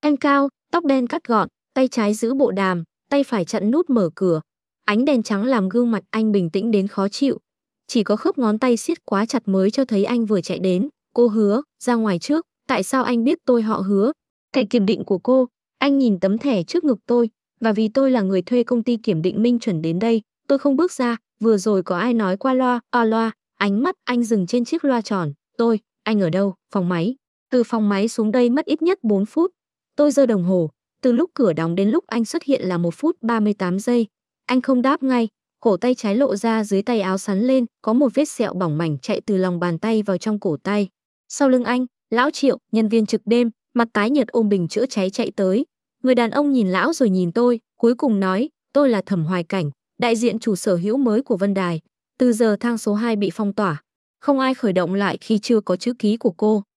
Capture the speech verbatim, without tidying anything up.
Anh cao, tóc đen cắt gọn, tay trái giữ bộ đàm, tay phải chặn nút mở cửa. Ánh đèn trắng làm gương mặt anh bình tĩnh đến khó chịu. Chỉ có khớp ngón tay siết quá chặt mới cho thấy anh vừa chạy đến. Cô Hứa, ra ngoài trước. Tại sao anh biết tôi họ Hứa? Thẻ kiểm định của cô. Anh nhìn tấm thẻ trước ngực tôi. Và vì tôi là người thuê công ty kiểm định Minh Chuẩn đến đây, tôi không bước ra. Vừa rồi có ai nói qua loa, à loa. Ánh mắt anh dừng trên chiếc loa tròn. Tôi, anh ở đâu? Phòng máy. Từ phòng máy xuống đây mất ít nhất bốn phút. Tôi giơ đồng hồ. Từ lúc cửa đóng đến lúc anh xuất hiện là một phút ba mươi tám giây. Anh không đáp ngay. Cổ tay trái lộ ra dưới tay áo sắn lên, có một vết sẹo bỏng mảnh chạy từ lòng bàn tay vào trong cổ tay. Sau lưng anh, lão Triệu, nhân viên trực đêm, mặt tái nhợt ôm bình chữa cháy chạy tới. Người đàn ông nhìn lão rồi nhìn tôi, cuối cùng nói, tôi là Thẩm Hoài Cảnh, đại diện chủ sở hữu mới của Vân Đài. Từ giờ thang số hai bị phong tỏa. Không ai khởi động lại khi chưa có chữ ký của cô.